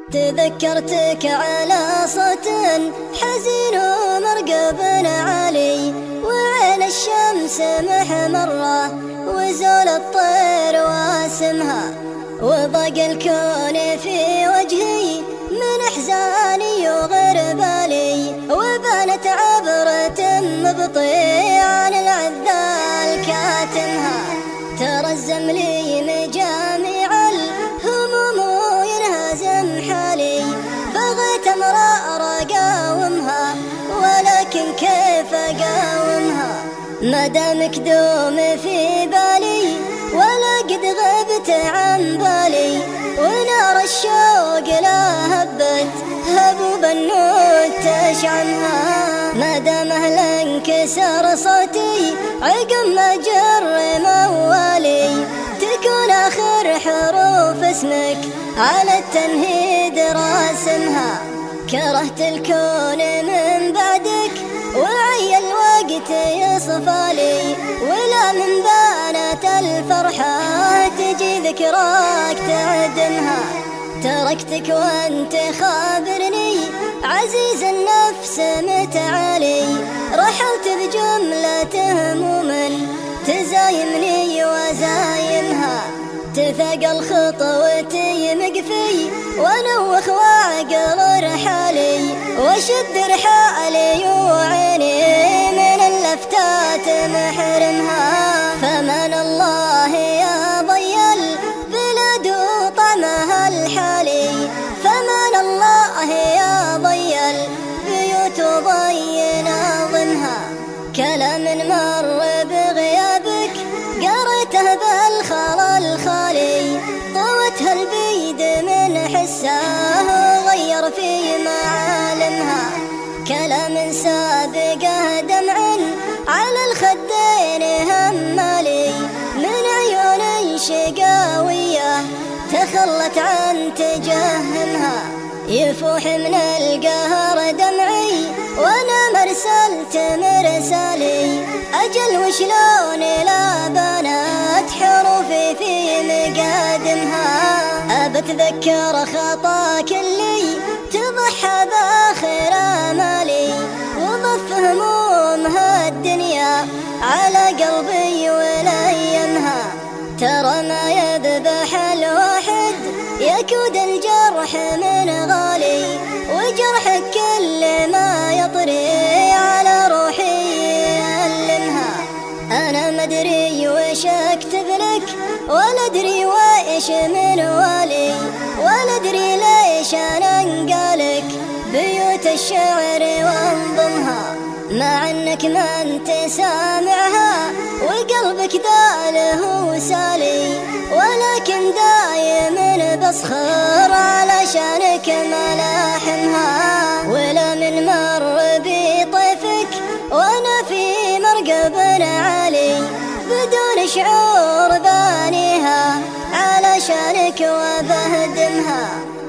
تذكرتك على صوت حزين ومرقب علي، وعين الشمس محمرة وزول الطير واسمها، وضاق الكون في وجهي من احزاني وغربالي، وبانت عبرة مبطي عن العذال كاتمها. ترزم لي مجاميع الهموم وينهزم حالي، بغيت امرار اقاومها ولكن كيف اقاومها؟ ما دامك دوم في بالي ولا قد غبت عن بالي، ونار الشوق لا هبت هبوب النود تشعمها. ما دام اهلا انكسر صوتي عقب ما جر موالي، تكون اخر حروف اسمك على التنهيد راسمها. كرهت الكون من بعدك وعي الوقت يصفالي، ولا من بانت الفرحة تجي ذكراك تعدمها. تركتك وانت خابرني عزيز النفس متعالي، رحلت بجملة هموم تزايمني وزايمها. تثقل خطوتي مقفي ونوخ وعقل رحالي، وشد رحالي وعيني من اللفتات محرمها. فمن الله يا ضي البلاد وطعمها الحالي، فمن الله يا ضي البيوت وضي ناظمها. كلام مر بغيابك قريته بالخلا الخالي، طوتها البيد من حسه وغير في معالمها. كلام سابقه دمع على الخدين همالي، من عيون شقاوية تخلت عن تجهمها. يفوح من القهر دمعي وانا مرسلت مرسالي، اجل وشلون لا بنات حروفي في مقادمها. ابتذكر خطاك اللي تضحى باخر امالي، وضف همومها الدنيا على قلبي ولايمها. ترى ما يذبح الواحد يكود الجرح من غالي، وجرحك كل ما يطري على روحي يألمها. أنا مدري وش أكتب لك ولا أدري وإيش من والي، ولا أدري ليش أنا انقالك بيوت الشعر وانظمها. مع انك ما انت سامعها وقلبك ذاله وسالي، ولكن دايما بسخر علشانك ملاحمها. ولا من مر بطيفك وانا في مرقب عالي، بدون شعور بانيها علشانك وبهدمها.